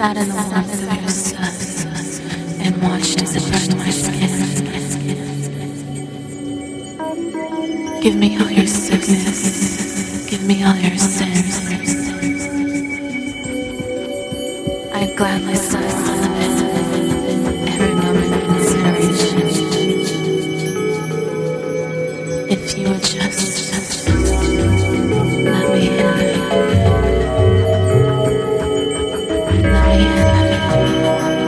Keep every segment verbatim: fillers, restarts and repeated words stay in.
sat in the warmth of your sun and watched as it burned my skin. Give me all your sickness, give me all your sins. I'd gladly sign all of it, every moment of consideration. If you would just let me have it. Let me have it.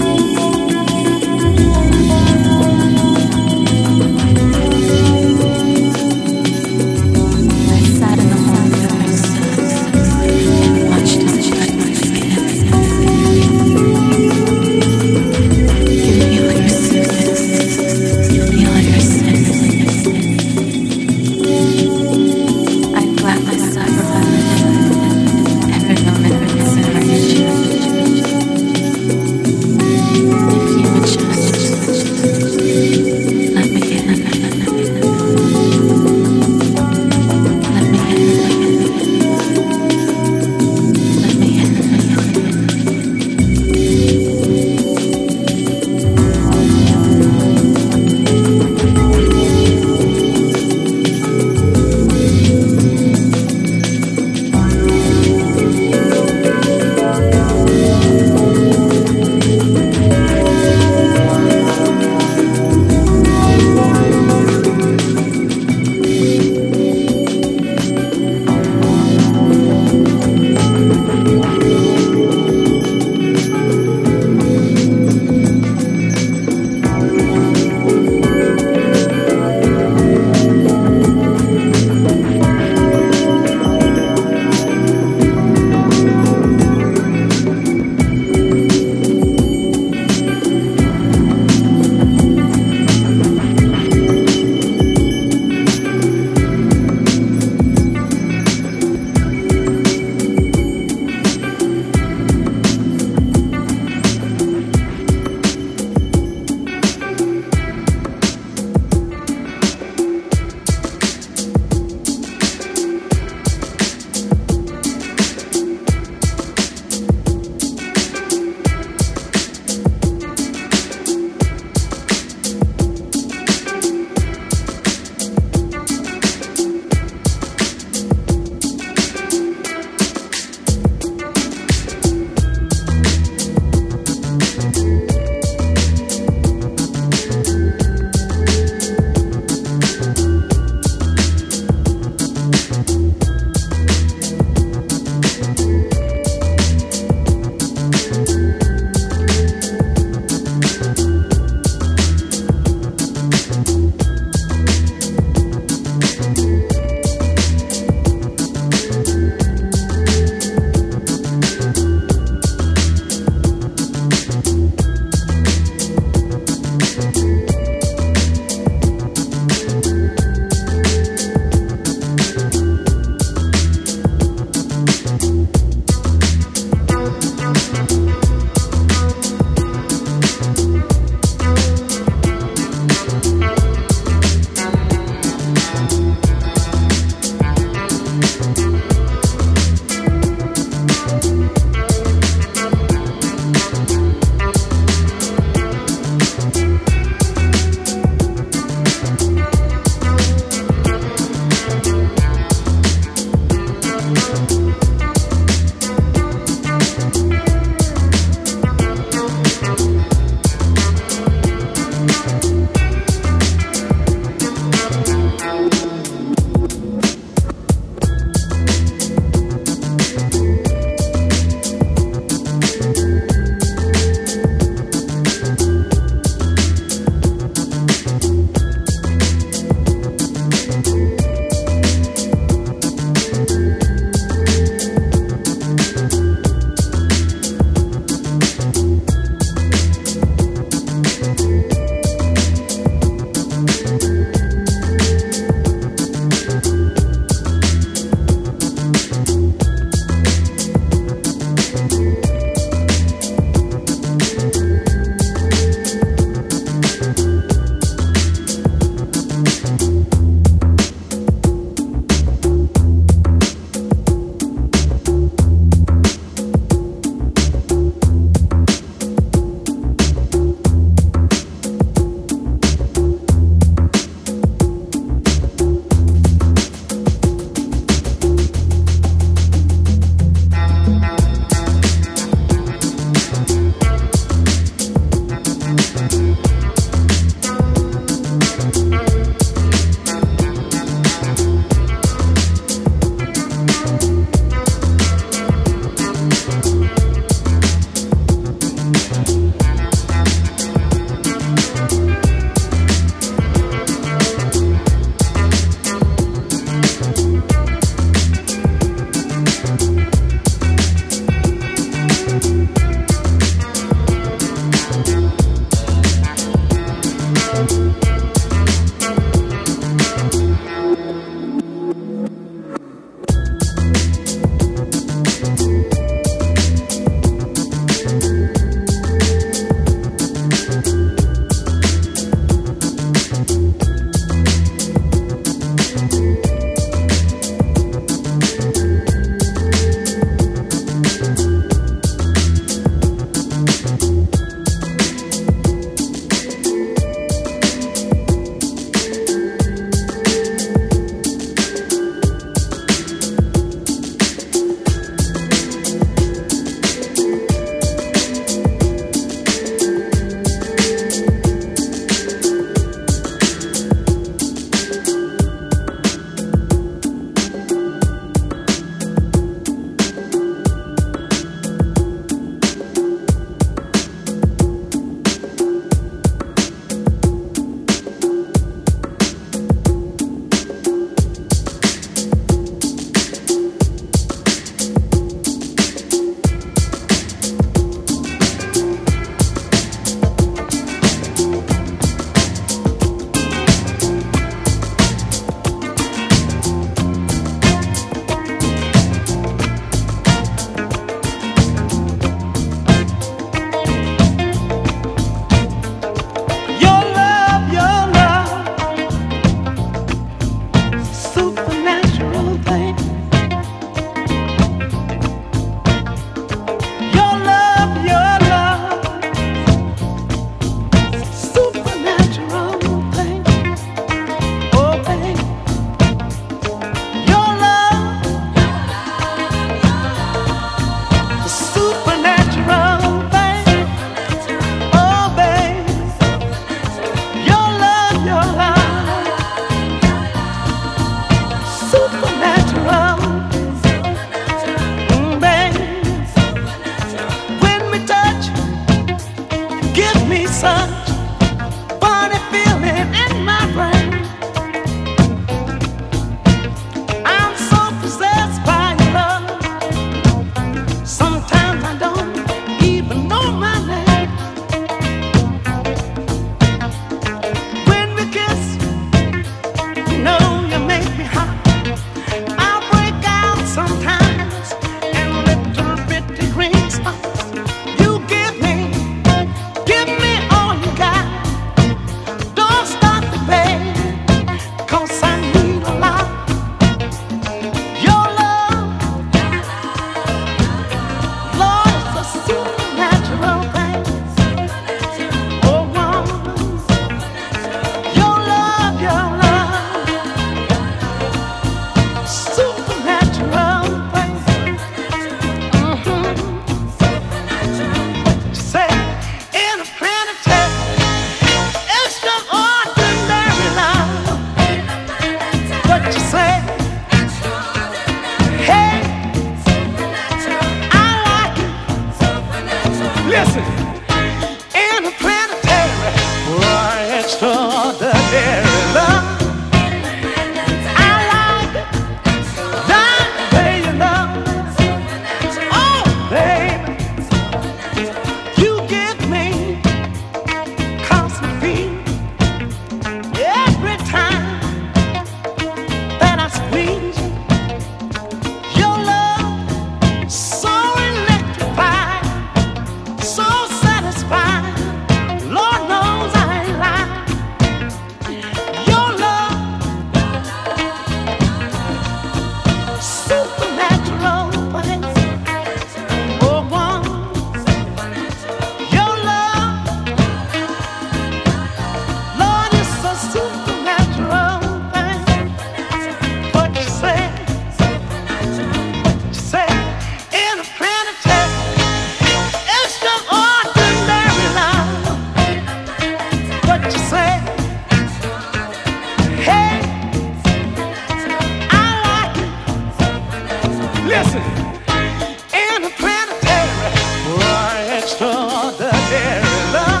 interplanetary, or extraordinary love.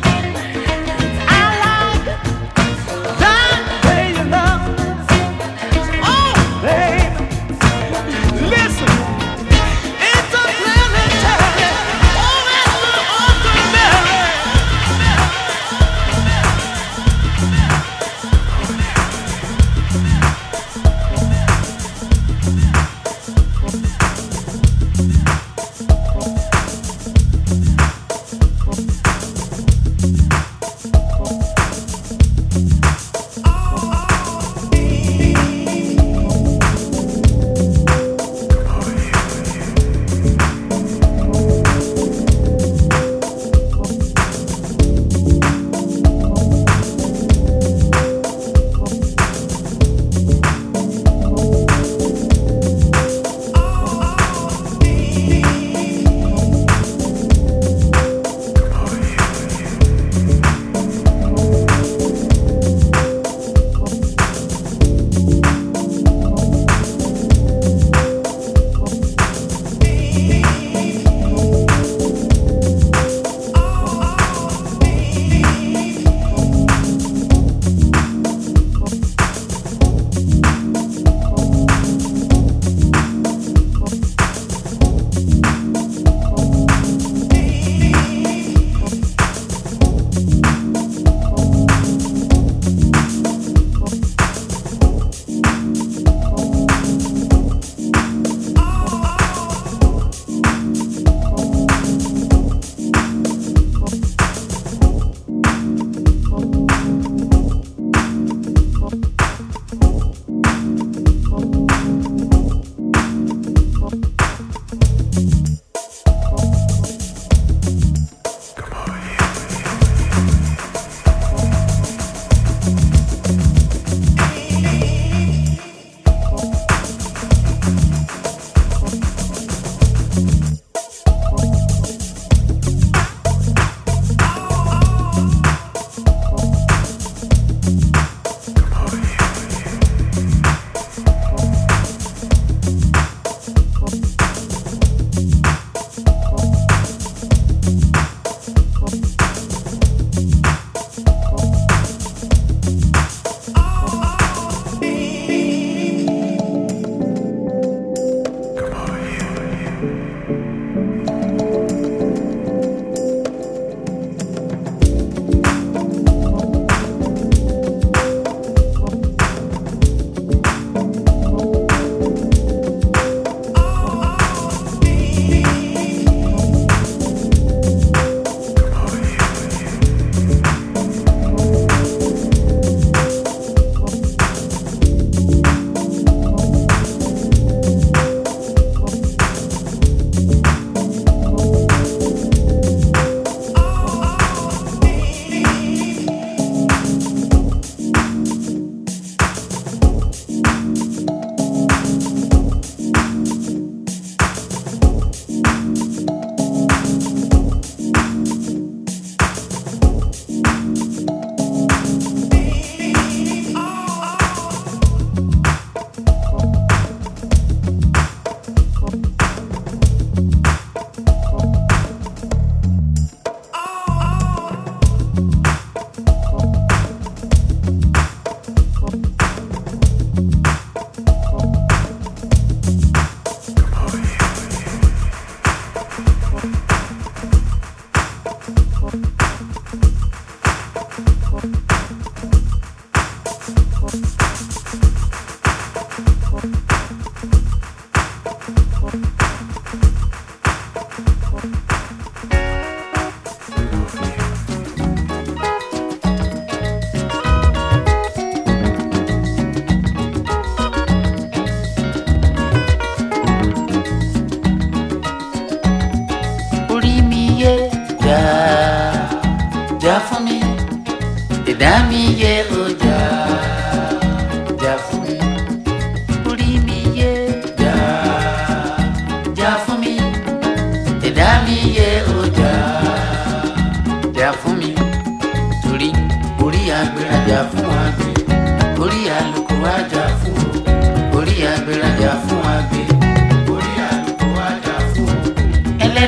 I like that way you love. Oh, baby, listen, interplanetary, oh, extraordinary.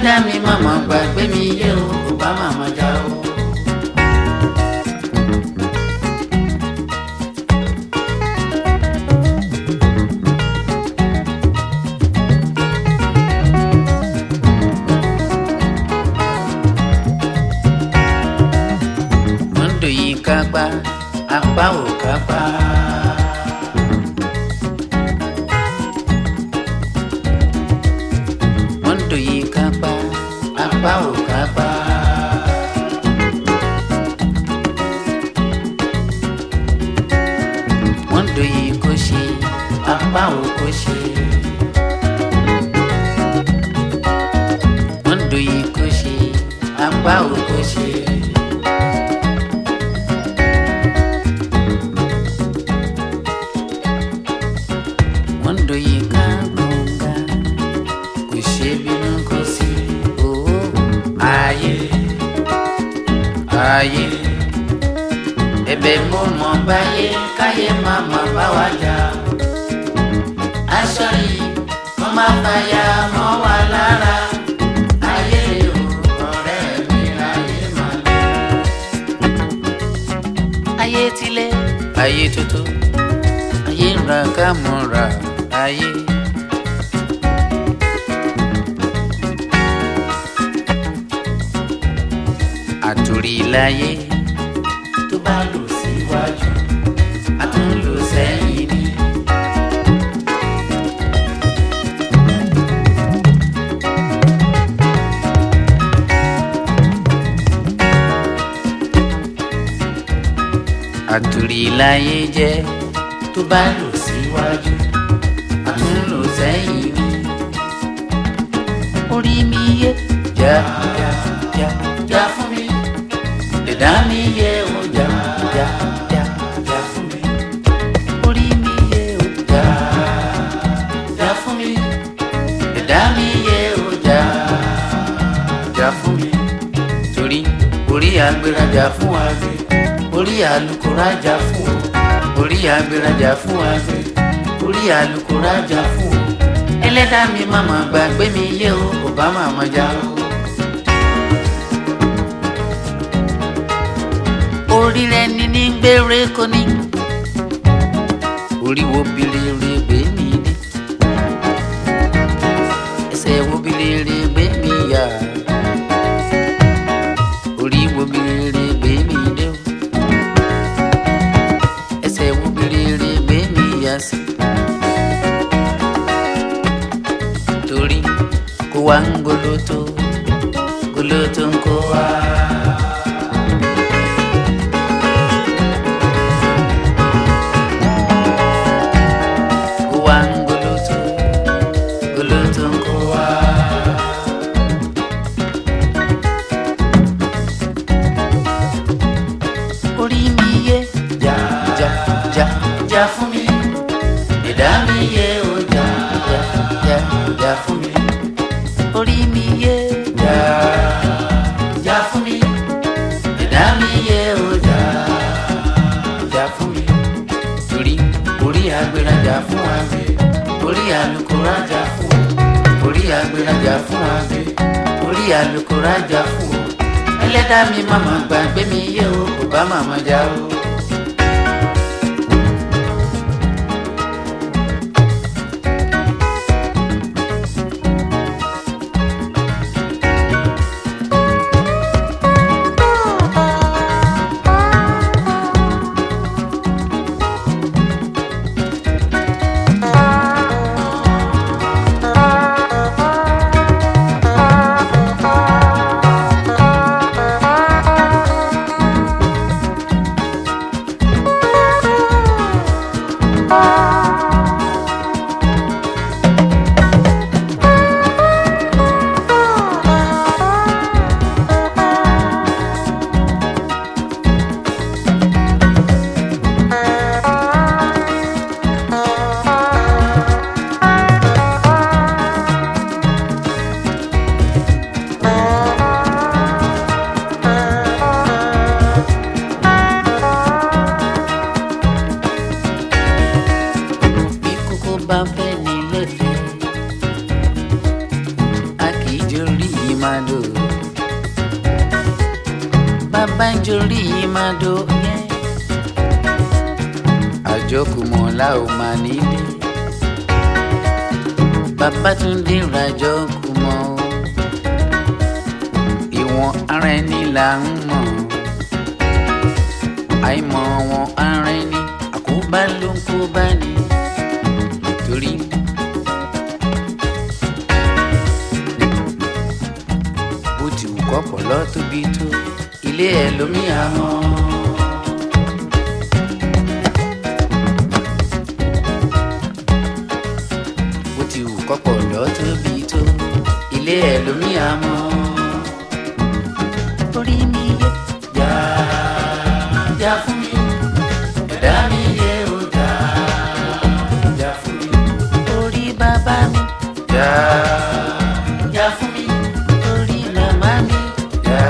ẹlẹ́dàá mi màmá gbàgbé mi yé o kò bá màmá já o. Mondo yìí kápá apá ò kápá. Mondo yìí kápá apá ò kápá. Mondo yìí kò ṣe apá ò kò ṣe. Mondo yìí kò ṣe apá ò kò ṣe. Mondo yìí ká gbọ̀ngà kò ṣe bínú kò sí owó ayé ayé ẹ̀bẹ̀ mo mọ̀ báyé káyé má má bá wa jà aṣọ yìí kó má fàyà mọ́ wa lára ayé o ọ̀rẹ́ mi ayé má lé. Ayé tilẹ̀ ayé tuntun ayé ń ra ká mọ́ra ayé. Àtòrí láyé tó bá lò síwájú a tún lò sẹ́yìn ni. Àtòrí láyé jẹ́ tó bá lò síwájú a tún lò sẹ́yìn ni. Orí mi yé já já já já fún mi. Ẹ̀dá mi yé o já já já já fún mi. Orí mi yé o já já fún mi. Ẹ̀dá mi yé o já já fún mi. Torí orí agbérajà fún àgbẹ̀, orí alukórajà fún o. Orí agbérajà fún àgbẹ̀, orí alukórajà fún o. Ẹlẹ́dàá mi màmá gbàgbé mi yé o kò bá màmá já o. Orí rẹ ní ní gbére kò ní. Orí wo bilere gbé mi dé. Ẹsẹ̀ wo bilere gbé mi yá. Orí wo bilere gbé mi dé o. Ẹsẹ̀ wo bilere gbé mi yá sí. Torí kó wá ń goloto goloto ń kó wá. Orí mi yé já já já já fún mi. Ẹ̀dá mi yé o já já já já fún mi. Orí mi yé já já fún mi. Ẹ̀dá mi yé o já já fún mi. Torí orí agbérajà fún àgbẹ̀, orí alukórajà fún o. Orí agbérajà fún àgbẹ̀, orí alukórajà fún o. Ẹlẹ́dàá mi màmá gbàgbé mi yé o kò bá màmá já o. màdò bàbá ń jorí màdò yẹn àjọkùmọ̀lá ò mà nílé bàbá tún dé ràjọkùmọ̀ ìwọ̀n ara ẹni là ń mọ̀ àìmọ̀ wọn ara ẹni àkóbá ló ń kóbá ni torí. bó ti wù kọ́pọ̀lọ́ tóbi tó ilé ẹ̀ lómi àmọ́. bó ti wù kọ́pọ̀lọ́ tóbi tó ilé ẹ̀ lómi àmọ́. orí mi yé yá yá fún mi ẹ̀dá mi yé o yá yá fún mi. orí bàbá mi yá yá fún mi. orí màmá mi yá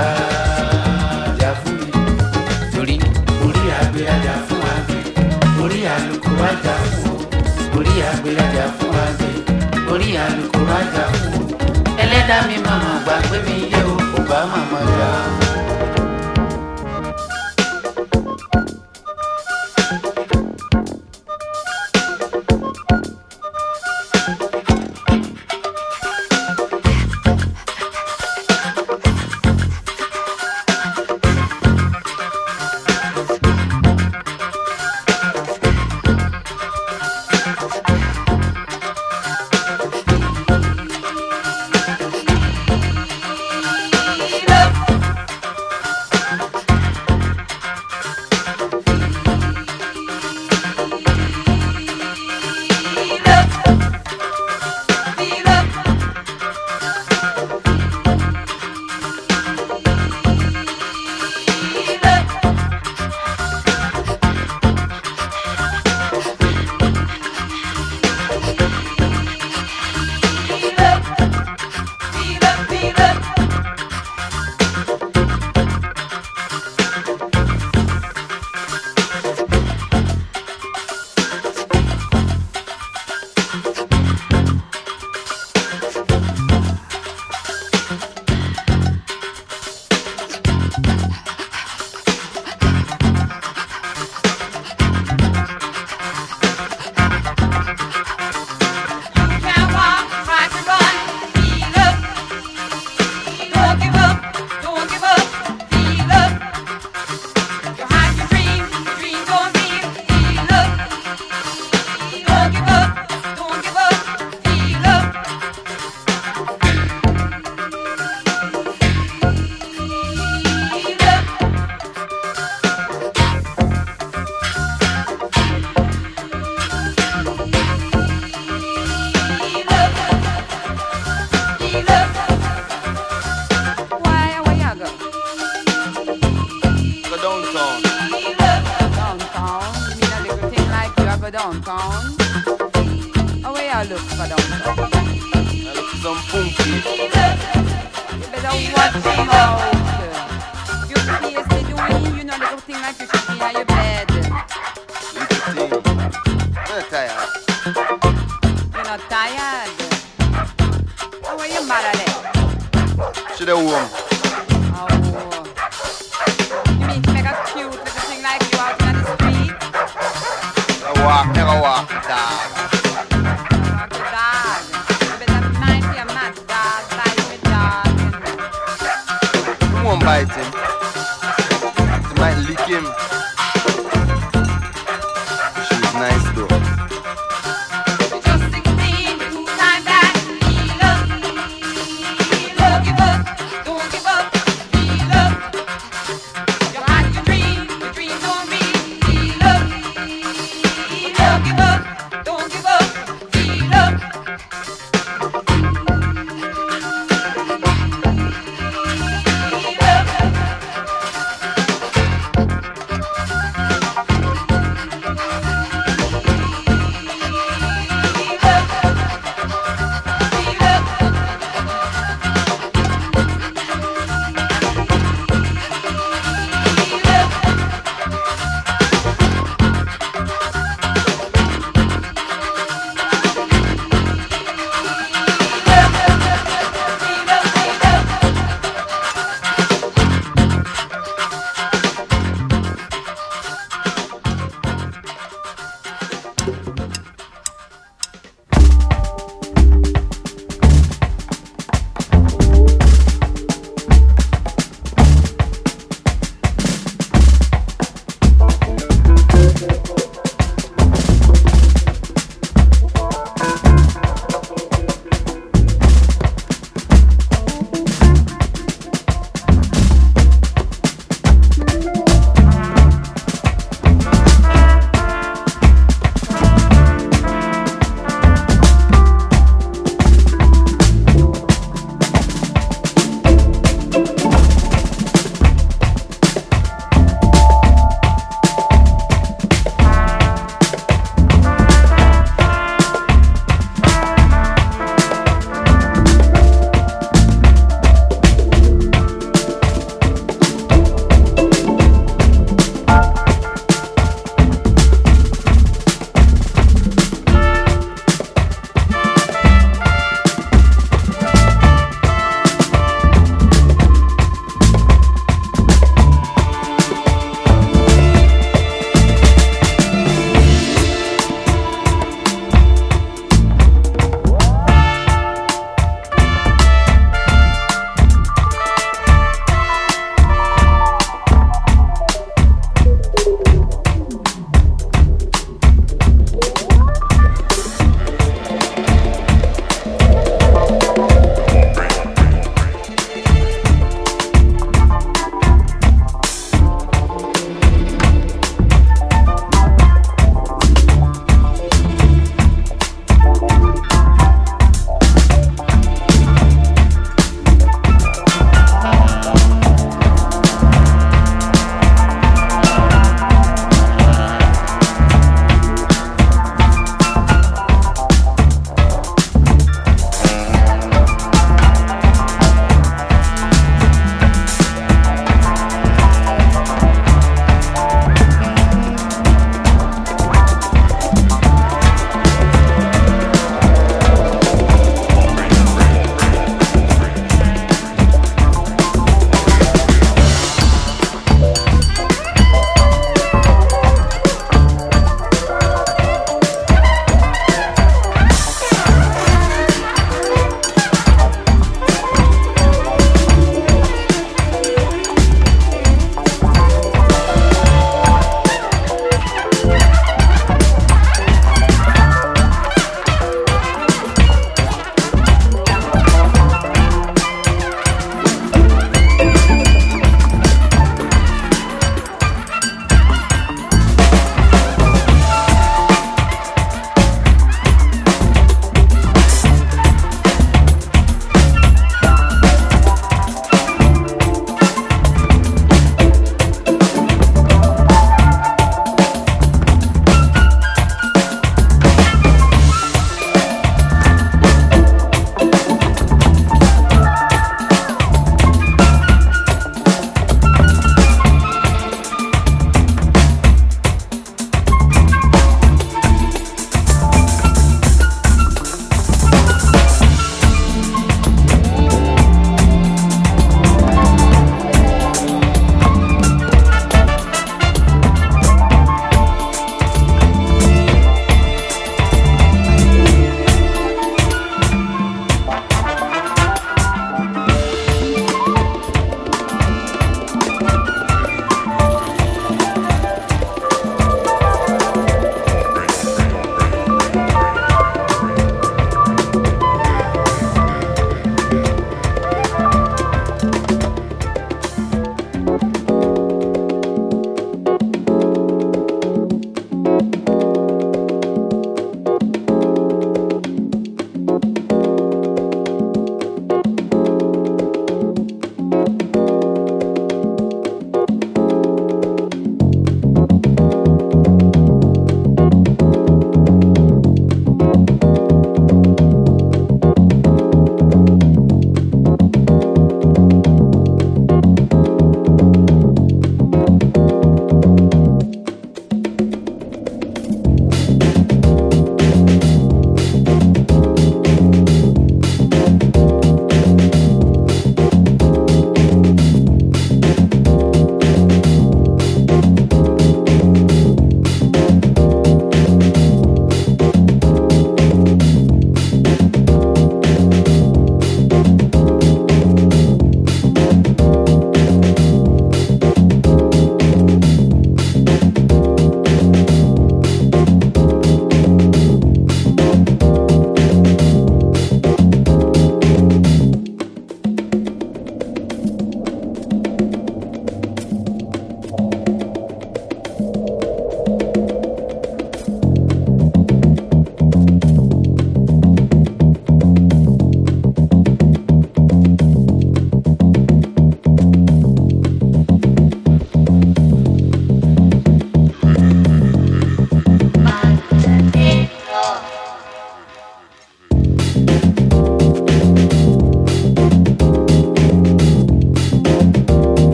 yá fún mi. torí orí àgbẹ̀ ajá fún àgbẹ̀ orí àlùkò ajá fún o. orí àgbẹ̀ ajá fún àgbẹ̀ orí àlùkò ajá fún o. ẹlẹ́dàá mi màmá gbà pé mi yé o kò bá màmá jà. Don't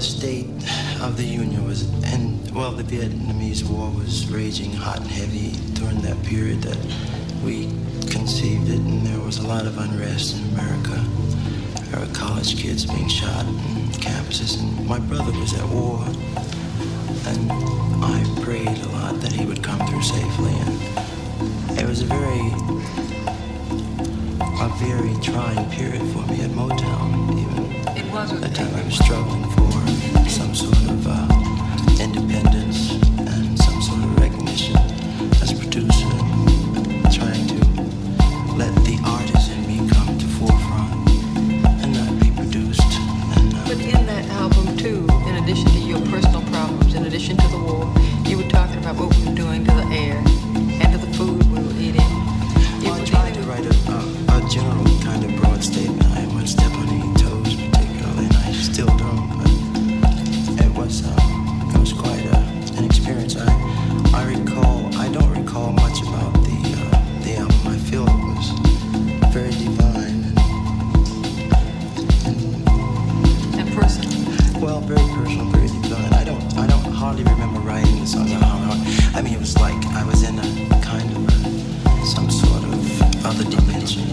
state of the Union was, and well, the Vietnamese War was raging hot and heavy during that period that we conceived it, and there was a lot of unrest in America. There were college kids being shot in campuses, and my brother was at war, and I prayed a lot that he would come through safely, and it was a very, a very trying period for me at Motown, even. It was at that time I was struggling for some sort of uh, independence and some sort of recognition as a producer, trying to let the artist in me come to forefront and not be produced. And, uh, but in that album too, in addition to your personal problems, in addition to the war, you were talking about what we were doing to the air and to the food we were eating. Well, I tried to write a, a, a general kind of broad statement. I didn't want to step on any toes particularly, and I still don't, but it was, um, it was quite a, an experience. I, I recall, I don't recall much about the, uh, the album. I feel it was very divine and, and, and personal. Well, very personal, very divine. I don't, I don't hardly remember writing the songs. I mean, it was like I was in a kind of a, some sort of other dimension.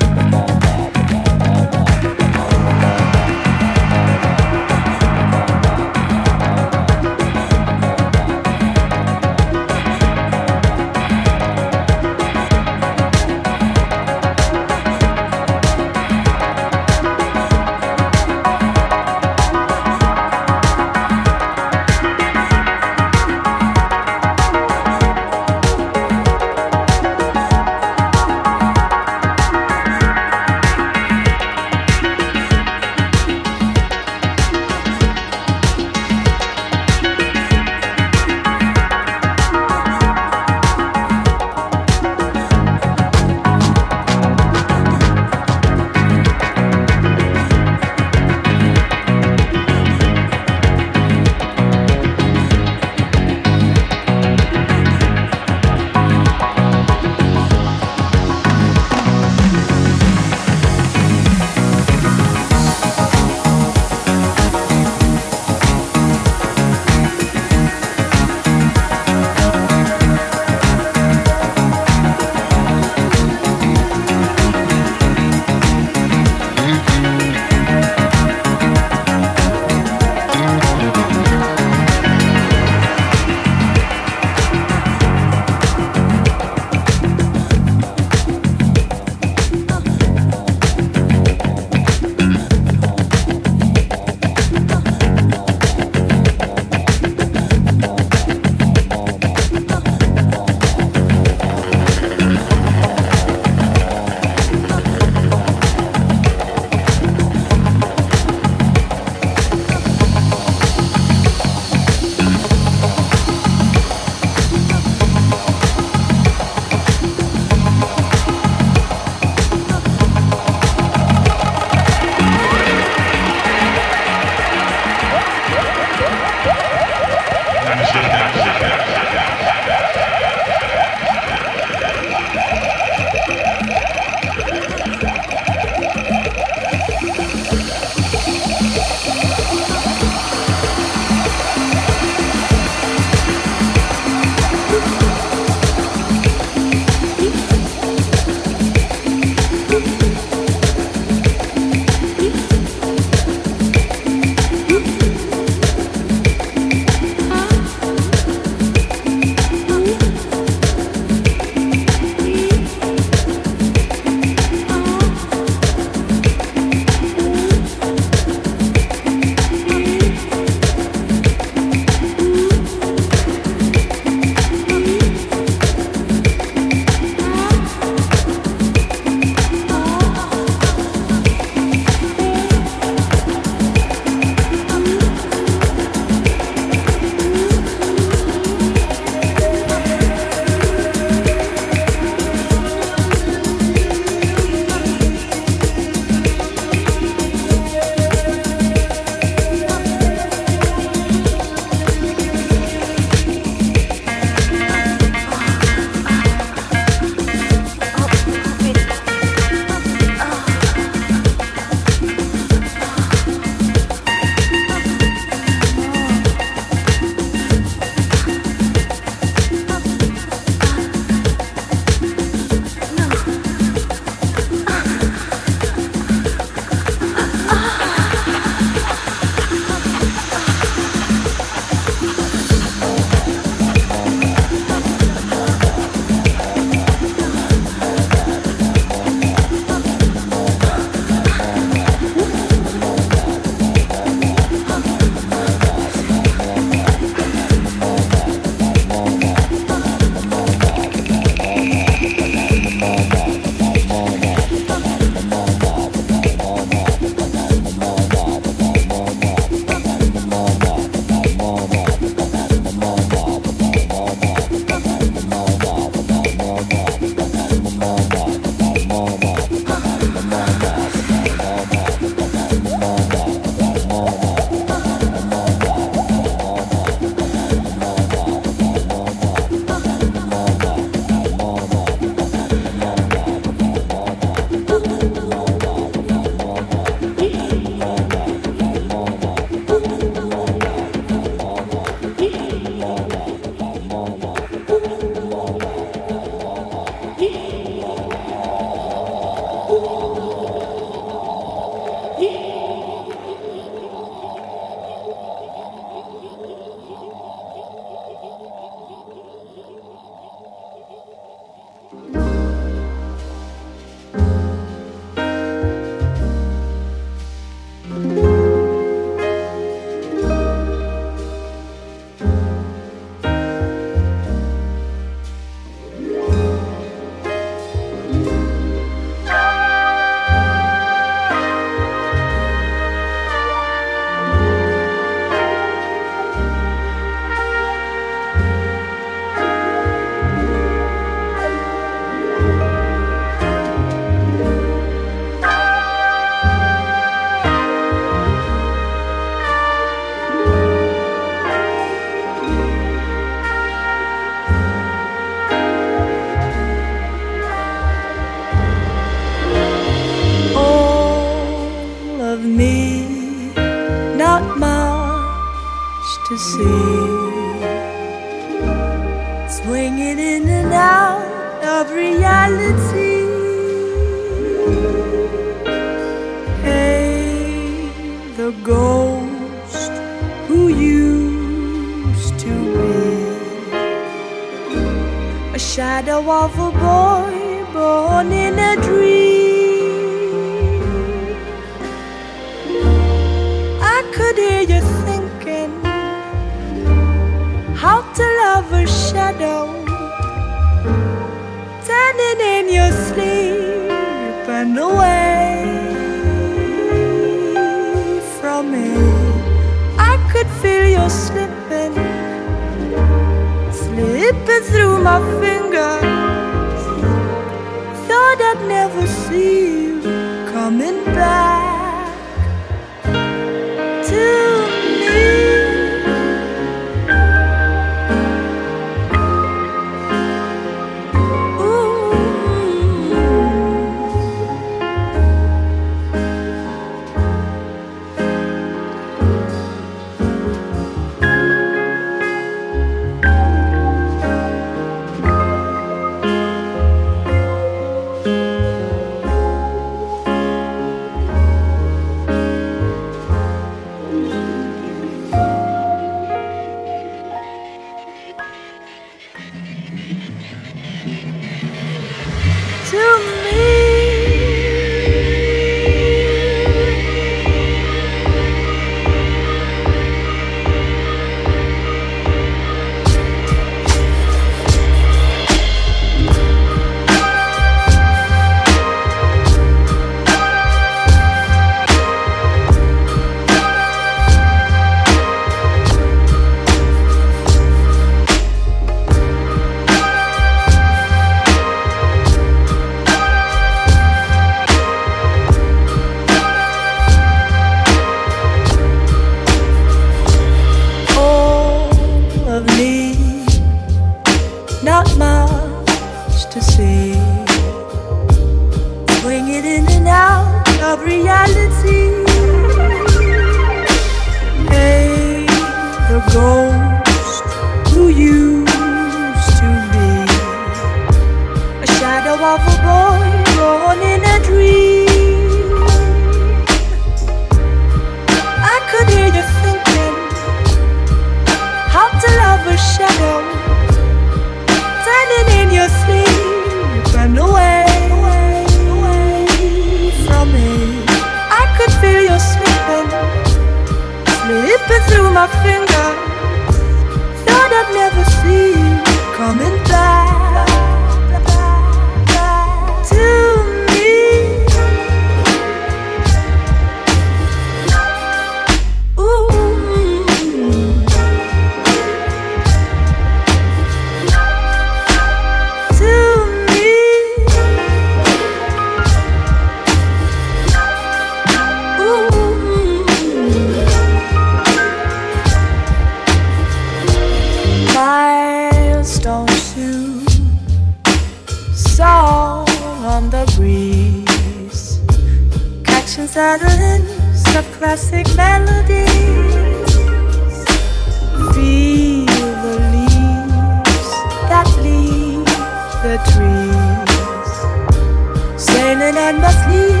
the trees, sailing endlessly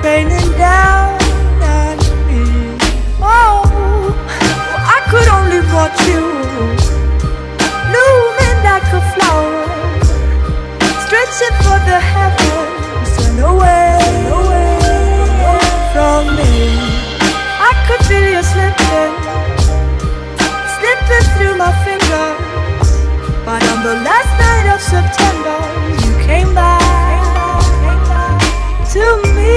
raining down on me. Oh, I could only watch you blooming like a flower, stretching for the heavens and away, away from me. I could feel you slipping, slipping through my fingers. But on the last night of September, you came back to me.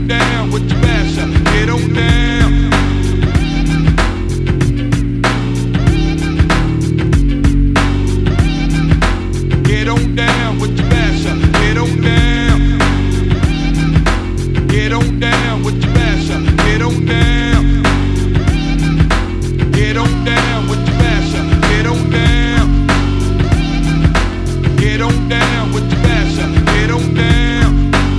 on down with the basher. Get on down. Get on down with the basher. Get on down. Get on down with the basher. Get on down. Get on down with the basher. Get on down. Get on down with the basher. Get on down.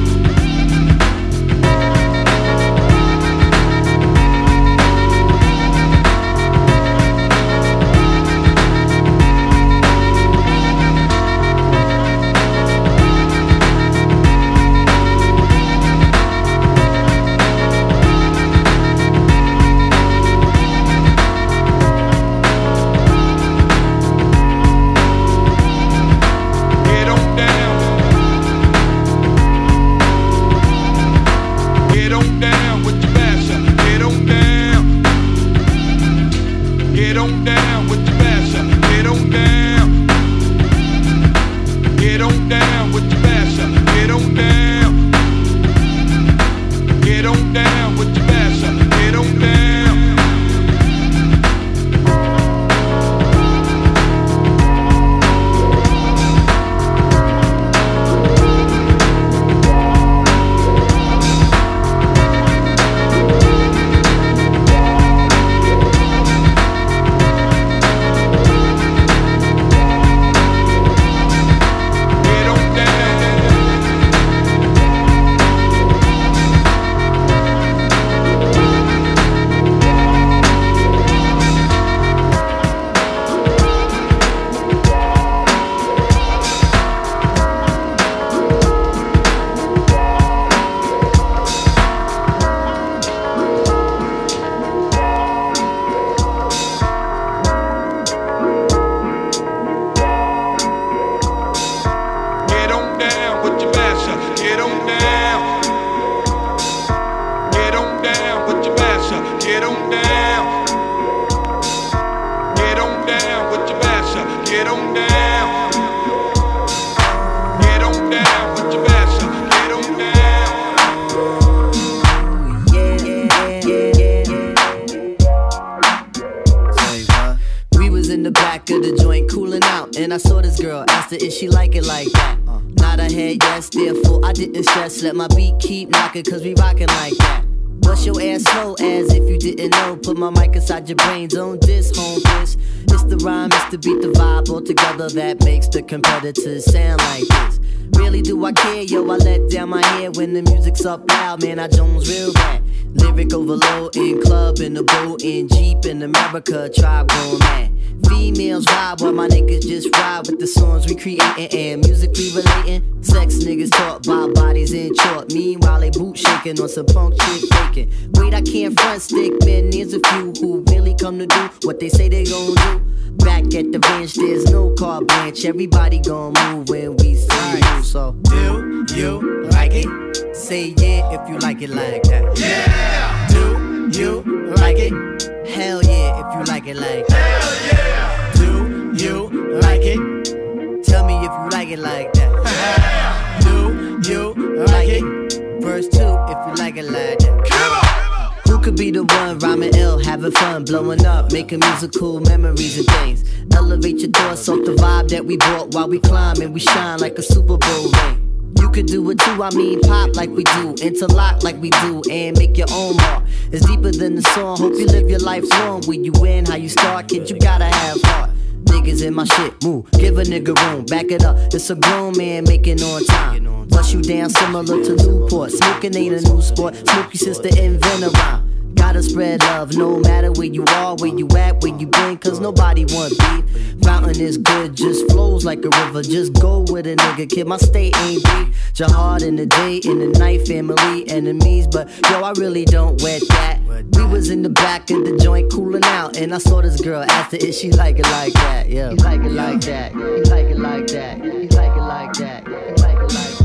Is she like it like that? Uh, Nod her head, yes, therefore I didn't stress. Let my beat keep knocking, cause we rockin' like that. Bust your ass slow as if you didn't know. Put my mic inside your brains on this, home this. It's the rhyme, it's the beat, the vibe all together that makes the competitors sound like this. Really do I care, yo, I let down my hair when the music's up loud, man, I Jones real bad. Lyric overload in club, in the boat, in Jeep, in America, tribe going mad. Females vibe while my niggas just ride with the songs we creating and musically relating. Sex niggas talk about bodies in short. Meanwhile they boot shaking on some punk shit faking. Wait, I can't front stick, man, there's a few who really come to do what they say they gon' do. Back at the ranch, there's no car branch. Everybody gon' move when we say you. So, do you like it? Say yeah if you like it like that. Yeah! Do you like it? Hell yeah if you like it like that. Hell yeah! Do you like it? Tell me if you like it like that. Do you like it? Verse two if you like it like that. Come on! Who could be the one rhyming ill, having fun, blowing up, making musical memories and things? Elevate your thoughts off the vibe that we brought while we climb and we shine like a Super Bowl ring. You could do it too, I mean pop like we do, interlock like we do, and make your own mark. It's deeper than the song, hope you live your life long. Where you win, how you start, kid, you gotta have heart. Niggas in my shit, move, give a nigga room, back it up, it's a grown man making on time. Bust you down similar to Newport, smoking ain't a new sport, Smokey since the invent around. Gotta spread love, no matter where you are, where you at, where you been, cause nobody want beef. Fountain is good, just flows like a river, just go with a nigga, kid, my state ain't deep. Jihad in the day, in the night, family, enemies, but yo, I really don't wet that. We was in the back of the joint cooling out, and I saw this girl, asked her if she like it like that, yeah. You like it like that, you like it like that, you like it like that, you like it like that.